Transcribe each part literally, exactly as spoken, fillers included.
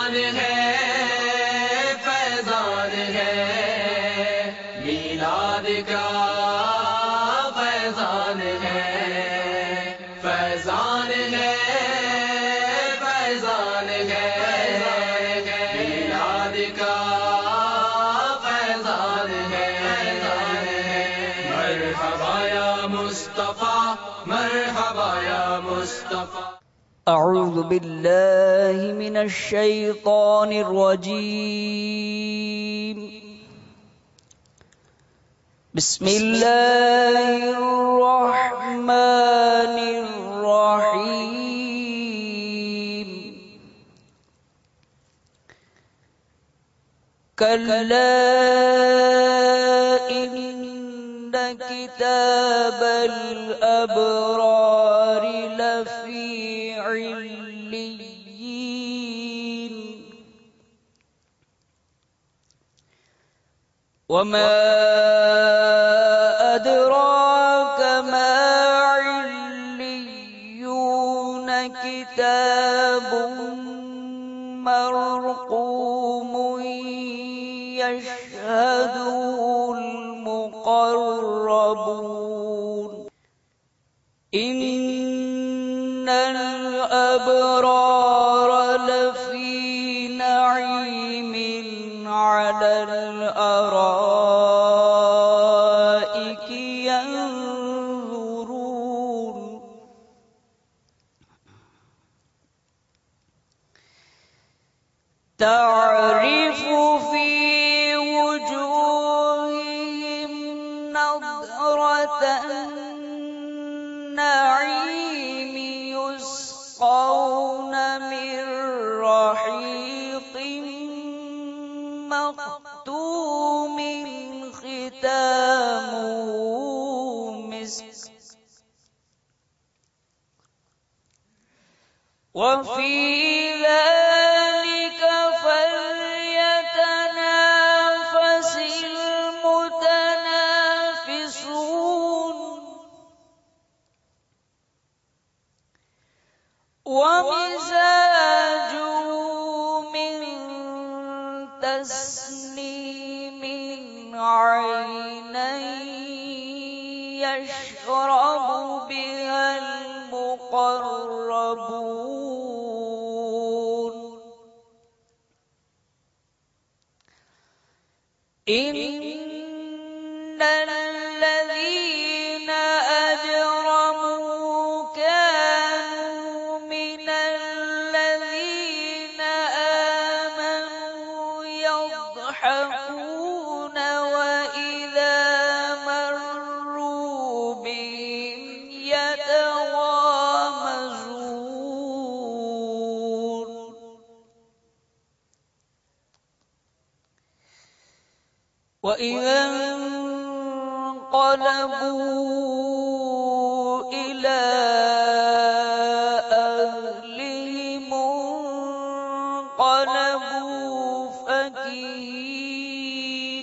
فیضان ہے فیضان ہے میلاد کا فیضان ہے فیضان ہے فیضان ہے میلاد کا فیضان ہے مرحبا یا مصطفیٰ مرحبا یا مصطفیٰ اعوذ باللہ من الشیطان الرجیم بسم اللہ الرحمن الرحیم کلا ان کتاب الابرار لفی علین وما أدراك ما عليون كتاب مرقوم يشهده المقربون إن الأبرار لفي نعيم على الأرائك ينظرون تعرف في وجوههم نضرة النعيم يسقون من رحيق مختوم ختامه مسك وفي ذلك فليتنافس المتنافسون ومزاجه من تسنيم عينا يشرب بها المقربون إن الذين أجرموا كانوا من الذين آمنوا يضحكون وإذا مروا بهم يتغامزون وإذا انقلبوا إلى أهلهم انقلبوا فكهين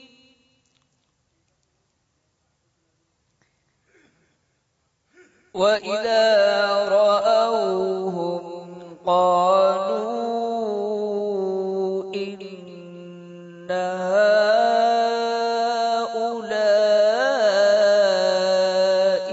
وإذا رأوهم قالوا إن هؤلاء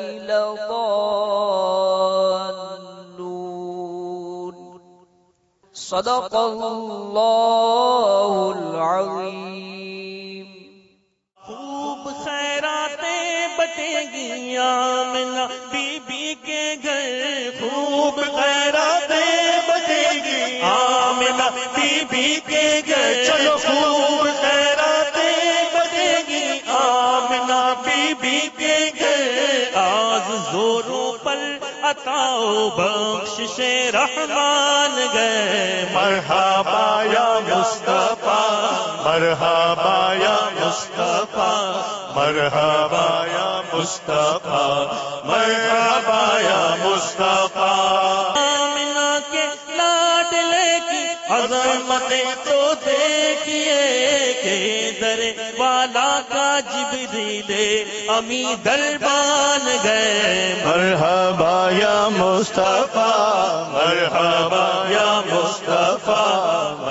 لضالون صدق اللہ العظیم خوب خیراتیں بٹیں گی آمنہ بی بی کے گھر خوب خیراتیں بٹیں گی آمنہ بی بی کے گھر چلو خوب خیراتیں بٹیں گی آمنہ بی بی کے گھر آج زوروں پر عطاؤ بخشش رحمان گئے مرحبا یا مصطفیٰ مرحبا یا مصطفیٰ مرحبا یا مصطفیٰ مرحبا یا مصطفیٰ آمنہ کے لاڈلے کی عظمتیں تو دیکھیے کہ در والا کا جبریل امی دربان گئے مرحبا یا مصطفیٰ مرحبا یا مصطفیٰ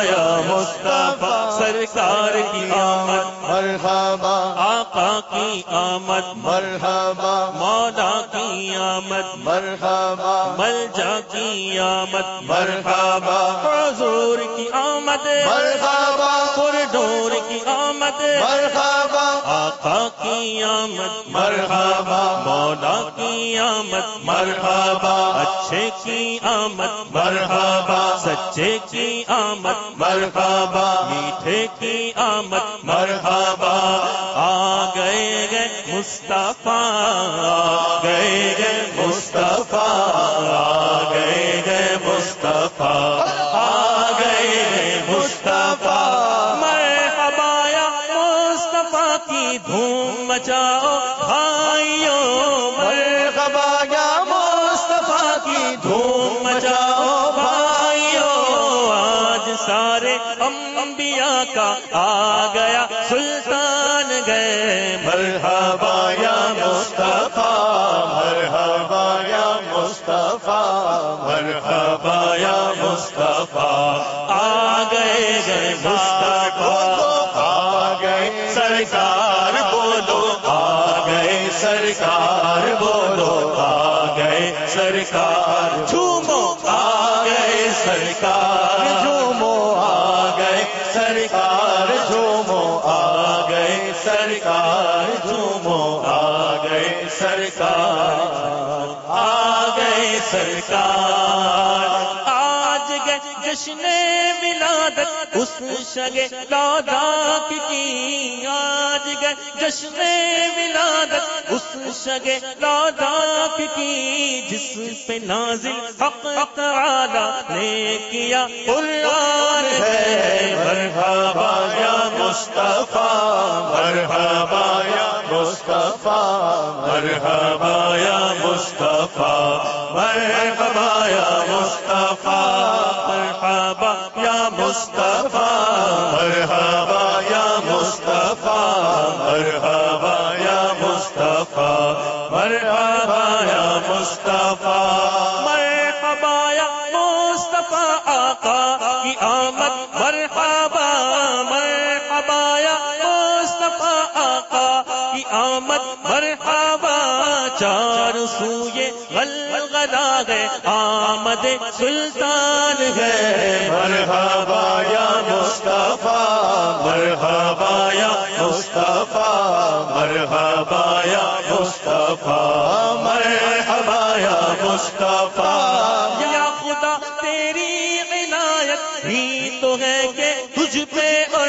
یا مصطفیٰ سرکار کی آمد مرحبا آقا کی آمد مرحبا مولا کی آمد مرحبا ملجا کی آمد مرحبا حضور کی آمد مرحبا کوریڈور کی آمد مرحبا آقا کی آمد مرحبا مولا کی آمد مرحبا اچھے کی آمد مرحبا سچے کی آمد مرحبا میٹھے کی آمد مرحبا آ گئے گئے مصطفیٰ آ گئے گئے مصطفیٰ آ گئے گئے مصطفیٰ آ گئے گئے مصطفیٰ مرحبا یا مصطفیٰ کی دھوم مچاؤ بھائیوں مرحبا یا مصطفیٰ کی دھوم مچاؤ بھائیوں آج سارے انبیاء کا آ گیا سلطان گئے مرحبا یا مصطفیٰ مرحبا یا مصطفیٰ مرحبا یا مصطفیٰ آ گئے گئے مصطفیٰ آ گئے سرکار بولو آ گئے سرکار بولو آ گئے سرکار جھومو آ گئے سرکار جھومو آ گئے سرکار جھومو آ گئے سرکار جھومو آ گئے سرکار آ گئے سرکار آج گئے جشن ولادت اس شگے لاداک کی آج گئے جشن ولادت اس شگے لاداک کی جس پہ نازل حق تعالی نے کیا قرآن ہے مرحبا یا مصطفیٰ مرحبا یا مصطفیٰ مرحبا یا مصطفیٰ مرحبا یا مصطفیٰ مرحبا یا مصطفیٰ مرحبا یا مصطفیٰ مرحبا یا مصطفیٰ مرحبا یا مصطفیٰ مرحبا یا مصطفیٰ آقا کی آمد مرحبا مرحبا یا مصطفیٰ آقا کی آمد مرحبا چار سوئے غلغلہ ہے آمد سلطان ہے مرحبا یا مصطفیٰ مرحبا یا مصطفیٰ مرحبا یا مصطفیٰ مرحبا یا مصطفیٰ یا خدا تیری عنایت ہی تو ہے کہ تجھ پہ اور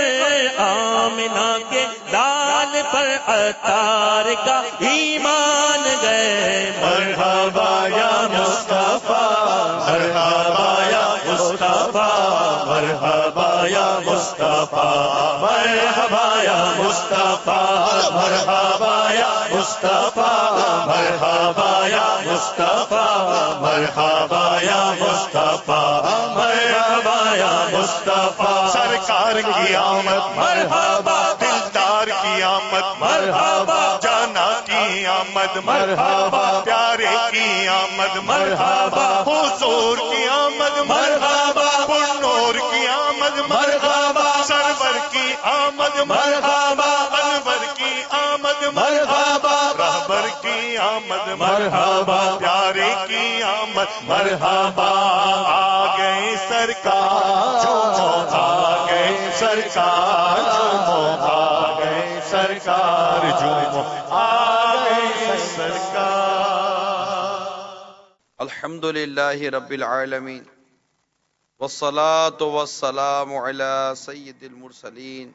آمنہ کے لال پر عطار کا ایمان گئے مرحبا یا مصطفیٰ مرحبا یا مصطفیٰ مرحبا یا مصطفیٰ مرحبا یا مصطفیٰ مرحبا یا مصطفیٰ مرحبا یا مصطفیٰ مرحبا یا مصطفیٰ مرحبا یا مصطفیٰ سرکار کی آمد مرحبا دلدار کی آمد مرحبا جانا کی آمد مرحبا پیارے کی آمد مرحبا حضور کی آمد مرحبا نور کی آمد مرحبا سرور کی آمد مرحبا انور کی آمد مرحبا رہبر کی آمد مرحبا پیارے کی آمد مرحبا آ گئے سرکار جھومو آ گئے سرکار جھومو آ گئے سرکار جھومو آ گئے سرکار الحمدللہ رب العالمین والصلاة والسلام علی سید المرسلین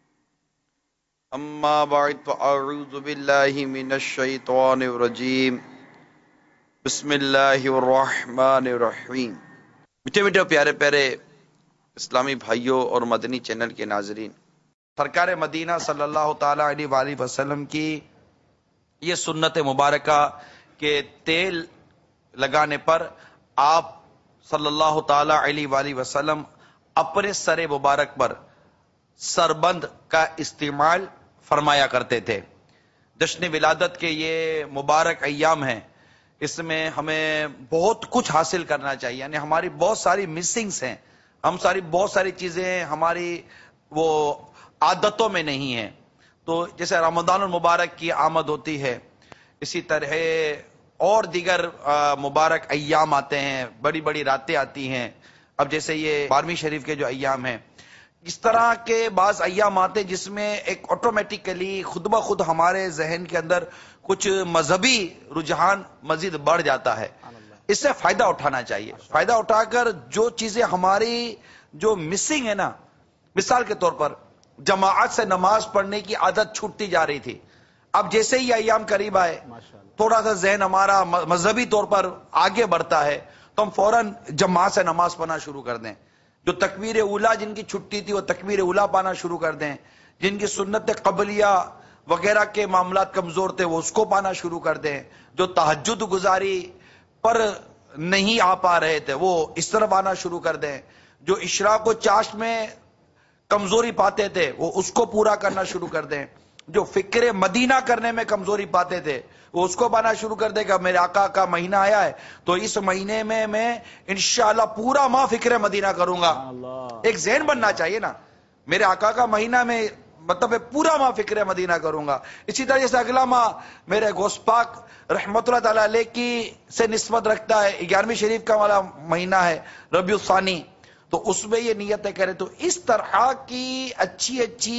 اما بعد فاعوذ باللہ من الشیطان الرجیم بسم اللہ الرحمن الرحیم۔ میٹھے میٹھے پیارے پیارے اسلامی بھائیوں اور مدنی چینل کے ناظرین، سرکار مدینہ صلی اللہ تعالی علیہ وآلہ وسلم کی یہ سنت مبارکہ کہ تیل لگانے پر آپ صلی اللہ تعالی علیہ وآلہ وسلم اپنے سر مبارک پر سربند کا استعمال فرمایا کرتے تھے۔ جشن ولادت کے یہ مبارک ایام ہیں، اس میں ہمیں بہت کچھ حاصل کرنا چاہیے، یعنی ہماری بہت ساری مسنگز ہیں، ہم ساری بہت ساری چیزیں ہماری وہ عادتوں میں نہیں ہیں. تو جیسے رمضان المبارک کی آمد ہوتی ہے، اسی طرح اور دیگر مبارک ایام آتے ہیں، بڑی بڑی راتیں آتی ہیں. اب جیسے یہ بارہویں شریف کے جو ایام ہیں، اس طرح کے بعض ایام آتے ہیں جس میں ایک آٹومیٹیکلی خود بخود ہمارے ذہن کے اندر کچھ مذہبی رجحان مزید بڑھ جاتا ہے. اس سے فائدہ اٹھانا چاہیے. فائدہ اٹھا کر جو چیزیں ہماری جو مسنگ ہے نا، مثال کے طور پر جماعت سے نماز پڑھنے کی عادت چھوٹتی جا رہی تھی. اب جیسے ہی ایام قریب آئے، تھوڑا سا ذہن ہمارا مذہبی طور پر آگے بڑھتا ہے تو ہم فوراً جماعت سے نماز پڑھنا شروع کر دیں. جو تکبیر اولا جن کی چھٹی تھی وہ تکبیر اولا پانا شروع کر دیں. جن کی سنت قبلیہ وغیرہ کے معاملات کمزور تھے وہ اس کو پانا شروع کر دیں. جو تہجد گزاری پر نہیں آ پا رہے تھے وہ اس طرف آنا شروع کر دیں. جو اشراق و چاشت میں کمزوری پاتے تھے وہ اس کو پورا کرنا شروع کر دیں. جو فکر مدینہ کرنے میں کمزوری پاتے تھے وہ اس کو پانا شروع کر دے گا. میرے آقا کا مہینہ آیا ہے تو اس مہینے میں میں انشاءاللہ پورا ماہ فکر مدینہ کروں گا. ایک ذہن بننا چاہیے نا، میرے آقا کا مہینہ میں مطلب پورا ماہ فکر مدینہ کروں گا. اسی طرح جیسے اگلا ماہ میرے غوث پاک رحمت اللہ تعالی علیہ کی سے نسبت رکھتا ہے، گیارہویں شریف کا والا مہینہ ہے ربیع الثانی، تو اس میں یہ نیتیں کریں. تو اس طرح کی اچھی اچھی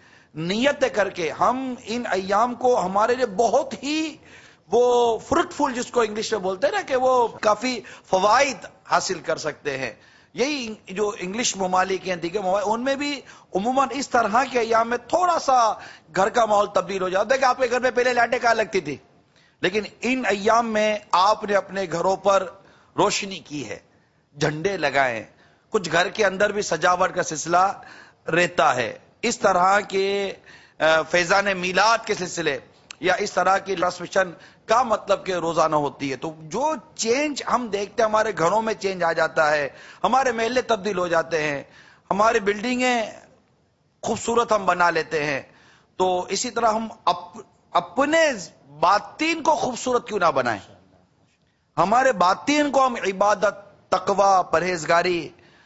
نیتیں کر کے ہم ان ایام کو ہمارے لیے بہت ہی وہ فروٹفل، جس کو انگلش میں بولتے ہیں نا کہ وہ کافی فوائد حاصل کر سکتے ہیں. یہی جو انگلش ممالک ہیں، دیگر ممالک، ان میں بھی عموماً اس طرح کے ایام میں تھوڑا سا گھر کا ماحول تبدیل ہو جاتا ہے. کہ آپ کے گھر میں پہلے لائٹیں کہاں لگتی تھی، لیکن ان ایام میں آپ نے اپنے گھروں پر روشنی کی ہے، جھنڈے لگائے، کچھ گھر کے اندر بھی سجاوٹ کا سلسلہ رہتا ہے. اس طرح کے فیضان میلاد کے سلسلے یا اس طرح کی ٹرانسمیشن کا مطلب کہ روزانہ ہوتی ہے. تو جو چینج ہم دیکھتے ہیں ہمارے گھروں میں چینج آ جاتا ہے، ہمارے محلے تبدیل ہو جاتے ہیں، ہماری بلڈنگیں خوبصورت ہم بنا لیتے ہیں. تو اسی طرح ہم اپنے باطین کو خوبصورت کیوں نہ بنائیں، ہمارے باطین کو ہم عبادت، تقوی، پرہیزگاری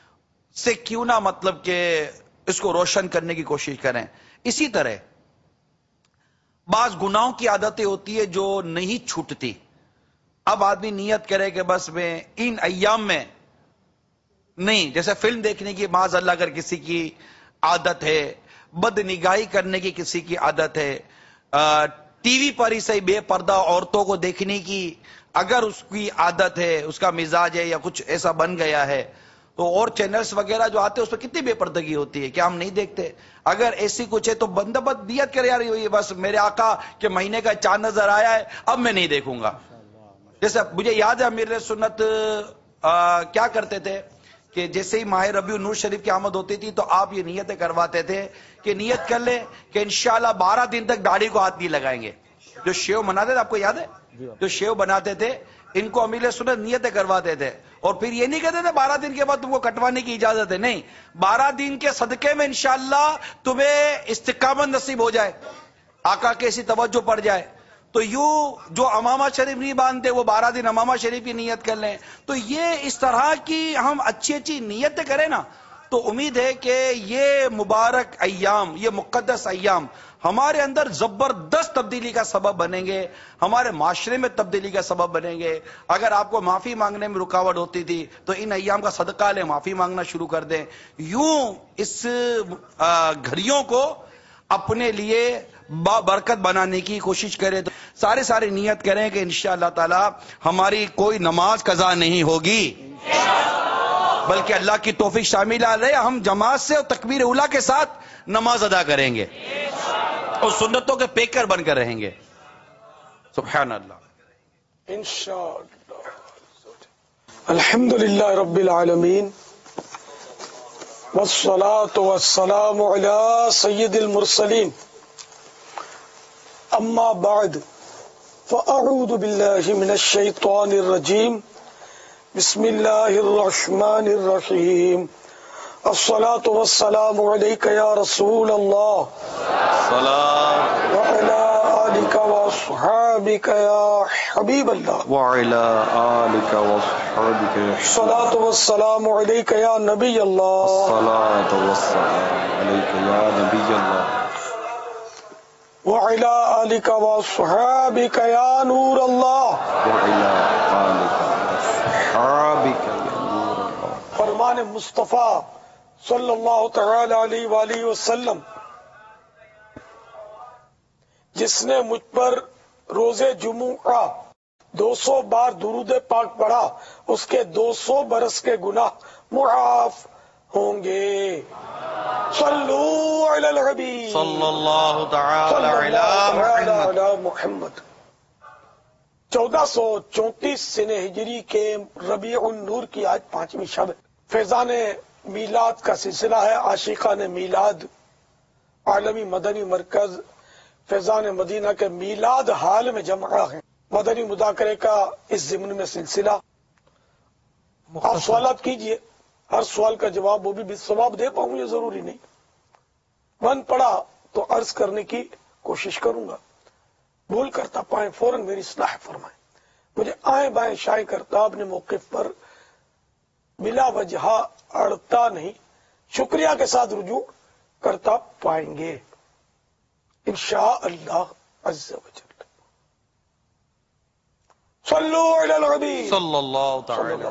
سے کیوں نہ مطلب کہ اس کو روشن کرنے کی کوشش کریں. اسی طرح بعض گناہوں کی عادتیں ہوتی ہے جو نہیں چھوٹتی. اب آدمی نیت کرے کہ بس میں ان ایام میں نہیں، جیسے فلم دیکھنے کی معاذ اللہ اگر کسی کی عادت ہے، بد نگاہی کرنے کی کسی کی عادت ہے، ٹی وی پر ہی صحیح بے پردہ عورتوں کو دیکھنے کی اگر اس کی عادت ہے، اس کا مزاج ہے یا کچھ ایسا بن گیا ہے، تو اور چینلز وغیرہ جو آتے ہیں اس پہ کتنی بے پردگی ہوتی ہے، کیا ہم نہیں دیکھتے؟ اگر ایسی کچھ ہے تو بندہ بد نیت کرے، یار یہ بس میرے آقا کے مہینے کا چاند نظر آیا ہے اب میں نہیں دیکھوں گا. جیسے مجھے یاد ہے امیر سنت آ, کیا کرتے تھے کہ جیسے ہی ماہ ربیع النور شریف کی آمد ہوتی تھی تو آپ یہ نیتیں کرواتے تھے کہ نیت کر لیں کہ انشاءاللہ بارہ دن تک داڑھی کو ہاتھ نہیں لگائیں گے. جو شیو مناتے تھے، آپ کو یاد ہے جو شیو بناتے تھے، ان کو امیر سنت نیتیں کرواتے تھے اور پھر یہ نہیں کہتے تھے بارہ دن کے بعد تم کو کٹوانے کی اجازت ہے. نہیں، بارہ دن کے صدقے میں انشاءاللہ تمہیں استقامت نصیب ہو جائے، آقا کی ایسی توجہ پڑ جائے. تو یوں جو امامہ شریف نہیں باندھتے وہ بارہ دن امامہ شریف کی نیت کر لیں. تو یہ اس طرح کی ہم اچھی اچھی نیتیں کریں نا، تو امید ہے کہ یہ مبارک ایام، یہ مقدس ایام ہمارے اندر زبردست تبدیلی کا سبب بنیں گے، ہمارے معاشرے میں تبدیلی کا سبب بنیں گے. اگر آپ کو معافی مانگنے میں رکاوٹ ہوتی تھی تو ان ایام کا صدقہ لیں، معافی مانگنا شروع کر دیں. یوں اس گھڑیوں کو اپنے لیے برکت بنانے کی کوشش کریں. تو سارے سارے نیت کریں کہ انشاءاللہ تعالی ہماری کوئی نماز قضا نہیں ہوگی، بلکہ اللہ کی توفیق شامل رہے، ہم جماعت سے اور تکبیر اولا کے ساتھ نماز ادا کریں گے اور سنتوں کے پیکر بن کر رہیں گے. سبحان اللہ. انشاءاللہ. الحمدللہ رب العالمین والصلاة والسلام علی سید المرسلین. اما بعد فاعوذ باللہ من الشیطان الرجیم. بسم اللہ الرحمن الرحیم. الصلاة والسلام علیک یا رسول اللہ سلام وعلی آلك وأصحابك يا حبيب الله وعلى آلك وصحبك الصلاة والسلام عليك يا نبي الله الصلاة والسلام عليك يا نبي الله وعلى آلك وأصحابك يا نور الله وعلى آلك وصحبك يا نور الله. فرمان مصطفیٰ صلی اللہ تعالی علیہ وآلہ وسلم، جس نے مجھ پر روز جمعہ دو سو بار درود پاک پڑھا اس کے دو سو برس کے گناہ معاف ہوں گے. صلو علی الحبیب صلی اللہ تعالی صلی علی اللہ تعالی محمد. علی محمد. چودہ سو چونتیس سن ہجری کے ربیع النور کی آج پانچویں شب ہے. فیضان میلاد کا سلسلہ ہے. عاشقان میلاد عالمی مدنی مرکز فیضان مدینہ کے میلاد حال میں جمع ہیں. مدنی مذاکرے کا اس ضمن میں سلسلہ. آپ سوالات کیجئے، ہر سوال کا جواب وہ بھی بالثواب دے پاؤں یہ ضروری نہیں. من پڑا تو عرض کرنے کی کوشش کروں گا، بھول کرتا پائیں فوراً میری اصلاح فرمائیں. مجھے آئیں بائیں شائیں کرتا اپنے موقف پر بلا وجہ اڑتا نہیں، شکریہ کے ساتھ رجوع کرتا پائیں گے انشاء اللہ عز و جل. صلو علی النبی صلی اللہ تعالی علیہ.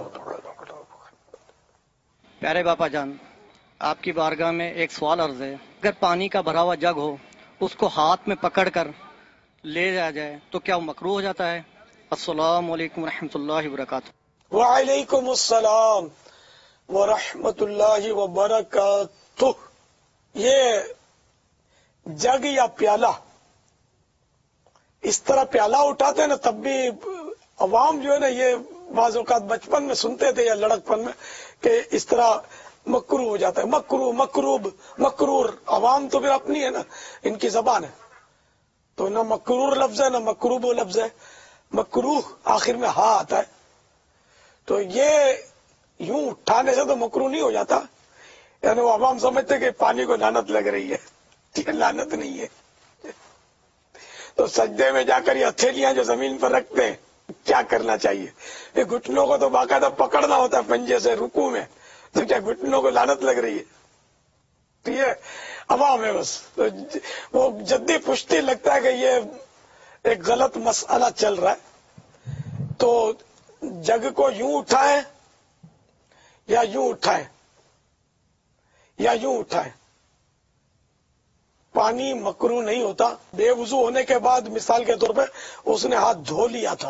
پیارے باپا جان، آپ کی بارگاہ میں ایک سوال عرض ہے. اگر پانی کا بھرا ہوا جگ ہو، اس کو ہاتھ میں پکڑ کر لے جایا جائے تو کیا وہ مکروہ ہو جاتا ہے؟ السلام علیکم ورحمۃ اللہ وبرکاتہ. وعلیکم السلام ورحمۃ اللہ وبرکاتہ. یہ جگ یا پیالہ، اس طرح پیالہ اٹھاتے ہیں نا، تب بھی عوام جو ہے نا یہ بعض اوقات بچپن میں سنتے تھے یا لڑکپن میں کہ اس طرح مکروہ ہو جاتا ہے. مکروہ، مکروب، مکرور. عوام تو پھر اپنی ہے نا، ان کی زبان ہے. تو نہ مکرور لفظ ہے نہ مکروب لفظ ہے. مکروہ آخر میں ہاں آتا ہے. تو یہ یوں اٹھانے سے تو مکروہ نہیں ہو جاتا. یعنی وہ عوام سمجھتے کہ پانی کو لعنت لگ رہی ہے. یہ لعنت نہیں ہے. تو سجدے میں جا کر یہ ہتھیلیاں جو زمین پر رکھتے ہیں، کیا کرنا چاہیے؟ یہ گھٹنوں کو تو باقاعدہ پکڑنا ہوتا ہے پنجے سے رکوع میں، تو کیا گھٹنوں کو لعنت لگ رہی ہے؟ تو یہ عوام ہے بس. تو وہ جدی پشتی لگتا ہے کہ یہ ایک غلط مسئلہ چل رہا ہے. تو جگ کو یوں اٹھائیں یا یوں اٹھائیں یا یوں اٹھائیں، پانی مکروہ نہیں ہوتا. بے وضو ہونے کے بعد مثال کے طور پہ اس نے ہاتھ دھو لیا تھا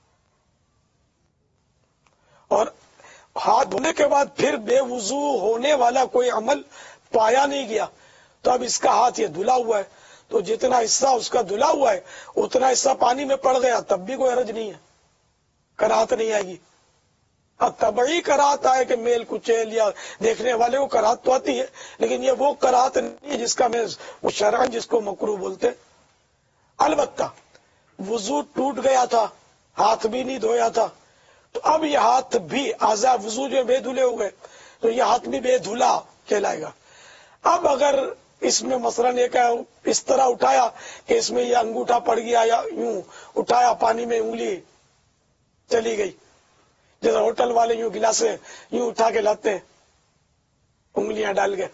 اور ہاتھ دھونے کے بعد پھر بے وضو ہونے والا کوئی عمل پایا نہیں گیا، تو اب اس کا ہاتھ یہ دھلا ہوا ہے، تو جتنا حصہ اس کا دھلا ہوا ہے اتنا حصہ پانی میں پڑ گیا، تب بھی کوئی حرج نہیں ہے، کراہت نہیں آئے گی. اب طبعی کراہت آئے کہ میل کچیل یا دیکھنے والے کو کراہت تو آتی ہے، لیکن یہ وہ کراہت نہیں ہے جس کا میں وہ شرعن جس کو مکروہ بولتے. البتہ وضو ٹوٹ گیا تھا، ہاتھ بھی نہیں دھویا تھا، تو اب یہ ہاتھ بھی اعضاء وضو جو بے دھلے ہو گئے تو یہ ہاتھ بھی بے دھلا کہلائے گا. اب اگر اس میں مثلاً ایک اس طرح اٹھایا کہ اس میں یہ انگوٹھا پڑ گیا یا یوں اٹھایا پانی میں انگلی چلی گئی، جیسے ہوٹل والے یوں گلاسے یوں اٹھا کے لاتے ہیں انگلیاں ڈال کے،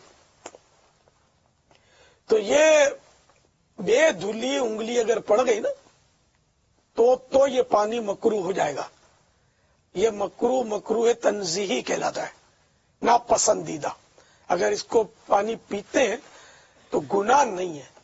تو یہ بے دھلی انگلی اگر پڑ گئی نا تو تو یہ پانی مکروہ ہو جائے گا. یہ مکروہ مکروہ تنزیہی کہلاتا ہے، ناپسندیدہ. اگر اس کو پانی پیتے ہیں تو گناہ نہیں ہے.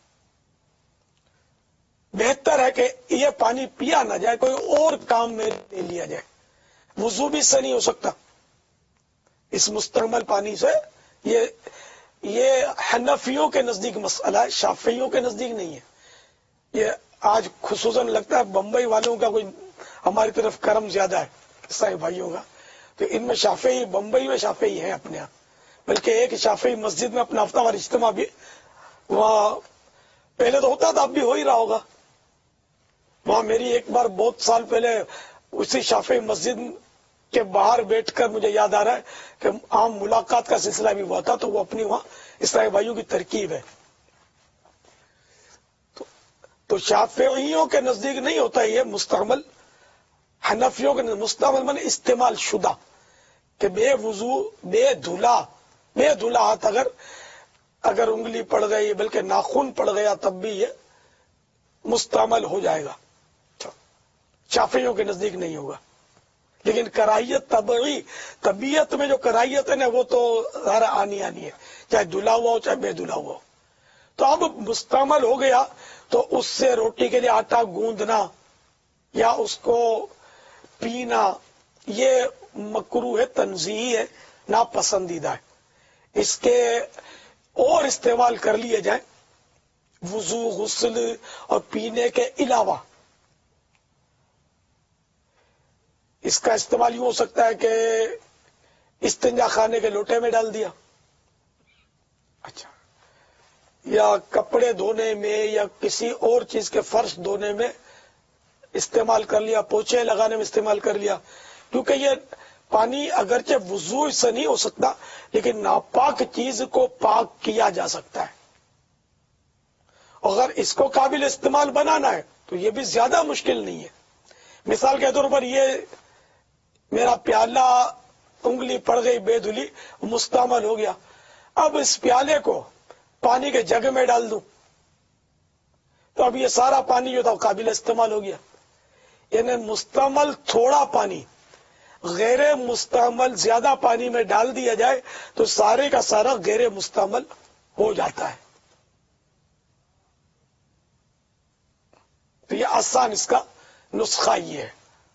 بہتر ہے کہ یہ پانی پیا نہ جائے، کوئی اور کام میں لے لیا جائے. وضو بھی سے نہیں ہو سکتا اس مستعمل پانی سے. یہ یہ حنفیوں کے نزدیک مسئلہ ہے، شافعیوں کے نزدیک نہیں ہے. یہ آج خصوصاً لگتا ہے بمبئی والوں کا کوئی ہماری طرف کرم زیادہ ہے عیسائی بھائیوں کا، تو ان میں شافعی، بمبئی میں شافعی ہیں اپنے یہاں. بلکہ ایک شافعی مسجد میں اپنا ہفتہ وار اجتماع بھی وہاں پہلے تو ہوتا تھا، اب بھی ہو ہی رہا ہوگا. وہاں میری ایک بار بہت سال پہلے اسی شافعی مسجد کے باہر بیٹھ کر مجھے یاد آ رہا ہے کہ عام ملاقات کا سلسلہ بھی ہوا تھا، تو وہ اپنی وہاں اسلامی بھائیوں کی ترکیب ہے. تو تو شافعیوں کے نزدیک نہیں ہوتا یہ مستعمل، حنفیوں کے نزدیک مستعمل من استعمال شدہ، کہ بے وضو بے دھلا بے دھلا ہاتھ اگر اگر انگلی پڑ گئی بلکہ ناخن پڑ گیا تب بھی یہ مستعمل ہو جائے گا. شافعیوں کے نزدیک نہیں ہوگا. لیکن کراہیت طبعی، طبیعت میں جو کراہیت ہے نا وہ تو ہر آنی آنی ہے، چاہے دھلا ہوا ہو چاہے بے دھلا ہوا ہو. تو اب مستعمل ہو گیا تو اس سے روٹی کے لیے آٹا گوندنا یا اس کو پینا یہ مکروہ ہے، تنزیہی ہے، ناپسندیدہ ہے. اس کے اور استعمال کر لیے جائیں وضو، غسل اور پینے کے علاوہ. اس کا استعمال یوں ہو سکتا ہے کہ استنجا خانے کے لوٹے میں ڈال دیا، اچھا، یا کپڑے دھونے میں یا کسی اور چیز کے فرش دھونے میں استعمال کر لیا، پوچھے لگانے میں استعمال کر لیا. کیونکہ یہ پانی اگرچہ وضو سے نہیں ہو سکتا لیکن ناپاک چیز کو پاک کیا جا سکتا ہے. اگر اس کو قابل استعمال بنانا ہے تو یہ بھی زیادہ مشکل نہیں ہے. مثال کے طور پر یہ میرا پیالہ انگلی پڑ گئی بے دھلی، مستعمل ہو گیا. اب اس پیالے کو پانی کے جگ میں ڈال دوں تو اب یہ سارا پانی جو تھا قابل استعمال ہو گیا. یعنی مستعمل تھوڑا پانی غیر مستعمل زیادہ پانی میں ڈال دیا جائے تو سارے کا سارا غیر مستعمل ہو جاتا ہے. تو یہ آسان اس کا نسخہ یہ ہے.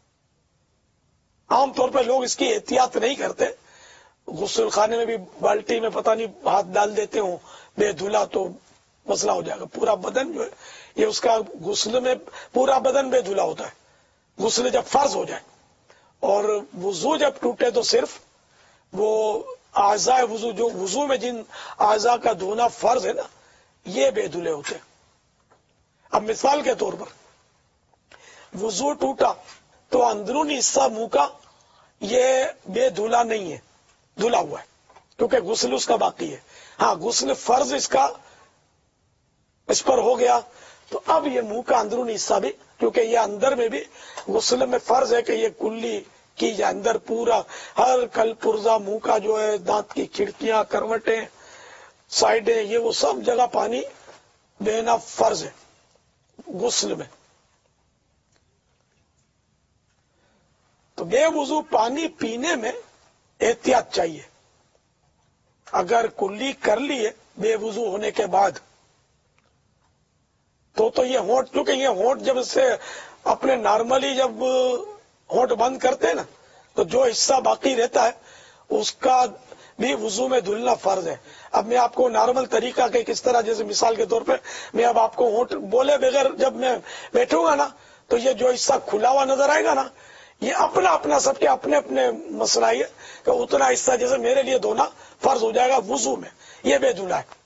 عام طور پہ لوگ اس کی احتیاط نہیں کرتے، غسل خانے میں بھی بالٹی میں پتہ نہیں ہاتھ ڈال دیتے ہوں بے دھلا تو مسئلہ ہو جائے گا. پورا بدن جو ہے یہ اس کا غسل میں پورا بدن بے دھلا ہوتا ہے، غسل جب فرض ہو جائے. اور وضو جب ٹوٹے تو صرف وہ اعضاء وضو، جو وضو میں جن اعضاء کا دھونا فرض ہے نا، یہ بے دھلے ہوتے ہیں. اب مثال کے طور پر وضو ٹوٹا تو اندرونی حصہ منہ کا یہ بے دھلا نہیں ہے، دھلا ہوا ہے کیونکہ غسل اس کا باقی ہے. ہاں غسل فرض اس کا اس پر ہو گیا تو اب یہ منہ کا اندرونی حصہ بھی، کیونکہ یہ اندر میں بھی غسل میں فرض ہے کہ یہ کلی کی جائے، اندر پورا ہر کل پرزا منہ کا جو ہے، دانت کی کھڑکیاں، کروٹیں، سائڈیں، یہ وہ سب جگہ پانی بہنا فرض ہے غسل میں. تو بے وضو پانی پینے میں احتیاط چاہیے. اگر کلی کر لیے بے وضو ہونے کے بعد تو تو یہ ہونٹ، کیونکہ یہ ہونٹ جب سے اپنے نارملی جب ہونٹ بند کرتے ہیں نا تو جو حصہ باقی رہتا ہے اس کا بھی وضو میں دھلنا فرض ہے. اب میں آپ کو نارمل طریقہ کہ کس طرح، جیسے مثال کے طور پہ میں اب آپ کو ہونٹ بولے بغیر جب میں بیٹھوں گا نا تو یہ جو حصہ کھلا ہوا نظر آئے گا نا، یہ اپنا اپنا سب کے اپنے اپنے مسئلہ ہے کہ اتنا حصہ جیسے میرے لیے دھونا فرض ہو جائے گا وضو میں، یہ بے دھلا ہے.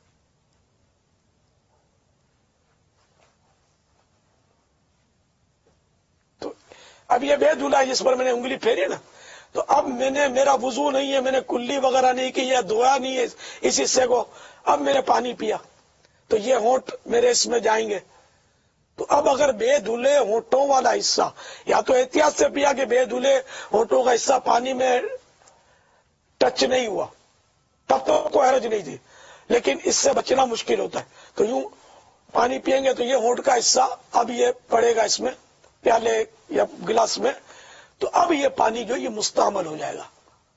تو اب یہ بے دھلا ہے جس پر میں نے انگلی پھیری نا، تو اب میں نے، میرا وضو نہیں ہے، میں نے کلی وغیرہ نہیں کی یا دھویا نہیں ہے اس حصے کو، اب میں نے پانی پیا تو یہ ہونٹ میرے اس میں جائیں گے. تو اب اگر بے دھلے ہونٹوں والا حصہ، یا تو احتیاط سے پیا کہ بے دھلے ہونٹوں کا حصہ پانی میں ٹچ نہیں ہوا، تب تو کوئی حرج نہیں تھی، لیکن اس سے بچنا مشکل ہوتا ہے. تو یوں پانی پیئیں گے تو یہ ہونٹ کا حصہ اب یہ پڑے گا اس میں پیالے یا گلاس میں، تو اب یہ پانی جو یہ مستعمل ہو جائے گا.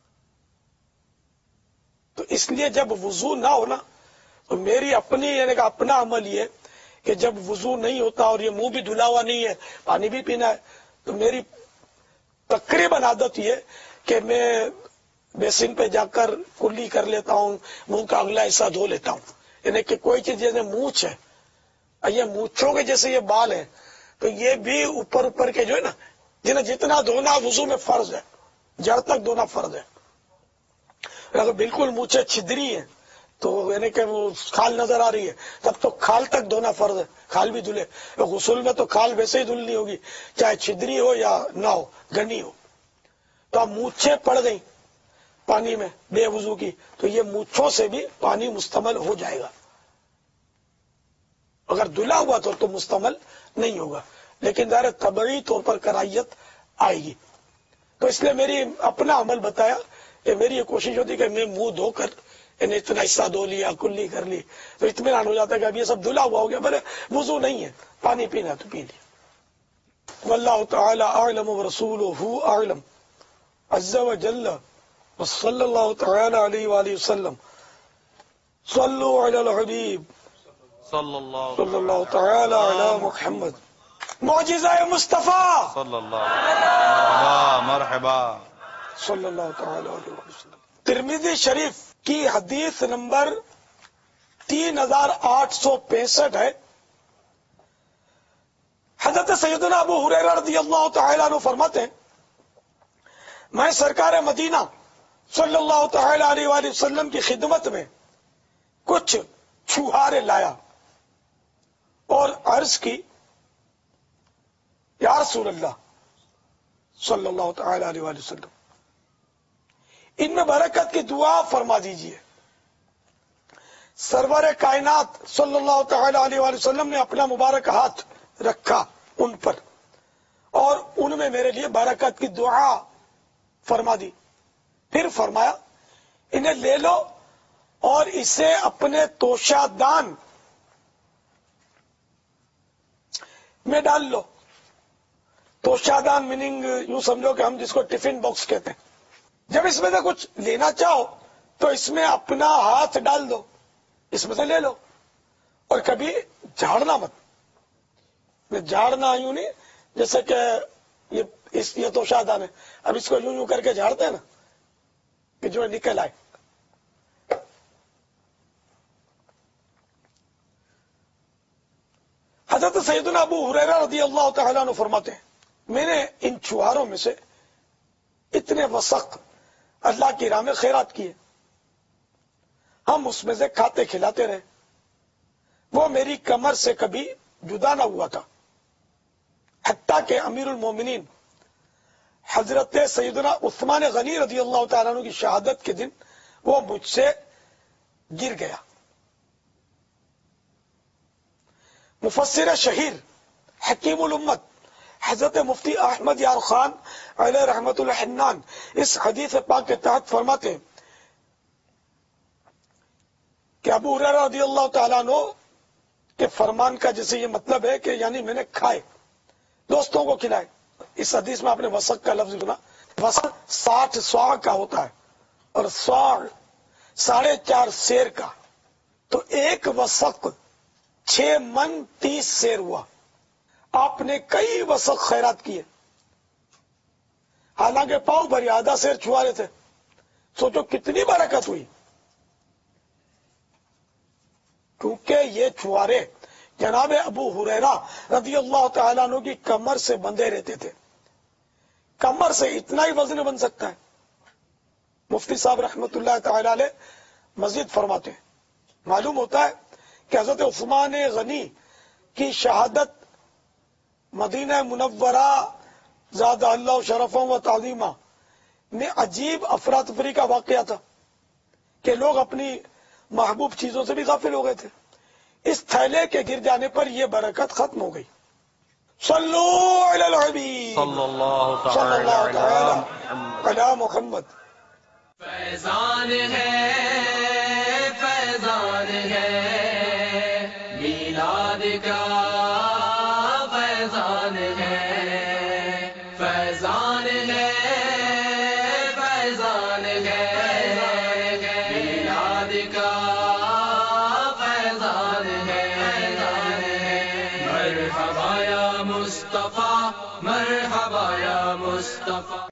تو اس لیے جب وضو نہ ہونا تو میری اپنی یعنی کہ اپنا عمل یہ کہ جب وضو نہیں ہوتا اور یہ منہ بھی دھلا ہوا نہیں ہے، پانی بھی پینا ہے، تو میری تقریباً عادت یہ کہ میں بیسن پہ جا کر کلی کر لیتا ہوں، منہ کا اگلا حصہ دھو لیتا ہوں. یعنی کہ کوئی چیز جیسے مونچھ ہے، یہ مونچھوں کے جیسے یہ بال ہے تو یہ بھی اوپر اوپر کے جو ہے نا، جنہیں جتنا دھونا وضو میں فرض ہے، جڑ تک دھونا فرض ہے. اگر بالکل مونچھیں چھدری ہیں تو یعنی کہ وہ کھال نظر آ رہی ہے تب تو کھال تک دھونا فرض ہے، کھال بھی دھلے. غسل میں تو کھال ویسے ہی دھلنی ہوگی چاہے چھدری ہو یا نہ ہو، گھنی ہو. تو اب مونچھیں پڑ گئی پانی میں بے وضو کی تو یہ مونچھوں سے بھی پانی مستعمل ہو جائے گا. اگر دھلا ہوا تو تو مستعمل نہیں ہوگا، لیکن ظاہر طبعی طور پر کرائیت آئے گی. تو اس لیے میری اپنا عمل بتایا کہ میری یہ کوشش ہوتی کہ میں منہ دھو کر انہیں اتنا حصہ دھو لیا، کلی کر لی، تو اطمینان ہو جاتا ہے کہ اب یہ سب دھلا ہوا ہو گیا، بھلے وضو نہیں ہے، پانی پینا تو پی لیا. واللہ تعالی اعلم ورسولہ اعلم عز وجل وصلی اللہ تعالی علیہ وآلہ وسلم. صلو علی الحبیب صلی اللہ صلی اللہ تعالی علی محمد. معجزہ مصطفیٰ صلی اللہ مرحبا مرحبا. صلی اللہ تعالی علیہ وسلم. ترمذی شریف کی حدیث نمبر تین ہزار آٹھ سو پینسٹھ ہے. حضرت سیدنا ابو ہریرہ رضی اللہ تعالی عنہ فرماتے ہیں میں سرکار مدینہ صلی اللہ تعالی علیہ وآلہ وسلم کی خدمت میں کچھ چھوہارے لایا اور عرض کی یا رسول اللہ صلی اللہ تعالی علیہ وآلہ وسلم ان میں برکت کی دعا فرما دیجئے. سرور کائنات صلی اللہ تعالی علیہ وآلہ وسلم نے اپنا مبارک ہاتھ رکھا ان پر اور ان میں میرے لیے برکت کی دعا فرما دی. پھر فرمایا انہیں لے لو اور اسے اپنے توشہ دان میں ڈال لو. توشہ دان میننگ یوں سمجھو کہ ہم جس کو ٹفن باکس کہتے ہیں. جب اس میں سے کچھ لینا چاہو تو اس میں اپنا ہاتھ ڈال دو، اس میں سے لے لو اور کبھی جھاڑنا مت. میں جھاڑنا یوں نہیں جیسے کہ یہ اس یہ تو شادان ہے، اب اس کو یوں یوں کر کے جھاڑتے ہیں نا کہ جو نکل آئے. حضرت سیدنا ابو ہریرہ رضی اللہ تعالیٰ عنہ فرماتے ہیں میں نے ان چھواروں میں سے اتنے وسق اللہ کی راہ میں خیرات کیے، ہم اس میں سے کھاتے کھلاتے رہے، وہ میری کمر سے کبھی جدا نہ ہوا تھا، حتیٰ کہ امیر المومنین حضرت سیدنا عثمان غنی رضی اللہ تعالیٰ عنہ کی شہادت کے دن وہ مجھ سے گر گیا. مفسر شہیر حکیم الامت حضرت مفتی احمد یار خان علیہ رحمت اللہ حنان اس حدیث پاک کے تحت فرماتے ہیں کہ ابو ہریرہ رضی اللہ تعالیٰ عنہ کے فرمان کا جیسے یہ مطلب ہے کہ یعنی میں نے کھائے، دوستوں کو کھلائے. اس حدیث میں آپ نے وسق کا لفظ سنا. وسق ساٹھ سوا کا ہوتا ہے اور سوا ساڑھے چار سیر کا، تو ایک وسق چھ من تیس سیر ہوا. آپ نے کئی وسق خیرات کیے، حالانکہ پاؤ بھری آدھا سیر چھوارے تھے. سوچو کتنی برکت ہوئی، کیونکہ یہ چھوارے جناب ابو ہریرہ رضی اللہ تعالیٰ عنہ کی کمر سے بندھے رہتے تھے. کمر سے اتنا ہی وزن بن سکتا ہے. مفتی صاحب رحمت اللہ تعالی علیہ مزید فرماتے ہیں معلوم ہوتا ہے کہ حضرت عثمان غنی کی شہادت مدینہ منورہ زاد اللہ شرفوں و تعظیمہ میں عجیب افراتفری کا واقعہ تھا کہ لوگ اپنی محبوب چیزوں سے بھی غافل ہو گئے تھے. اس تھیلے کے گر جانے پر یہ برکت ختم ہو گئی. صلو علی الحبیب صلی اللہ صلی اللہ تعالی تعالی علی محمد. فیضان ہے فیضان ہے میلاد کا فیضان ہے فیضان ہے فیضان ہے میلاد کا فیضان ہے. مرحبا یا مصطفیٰ مرحبا یا مصطفیٰ.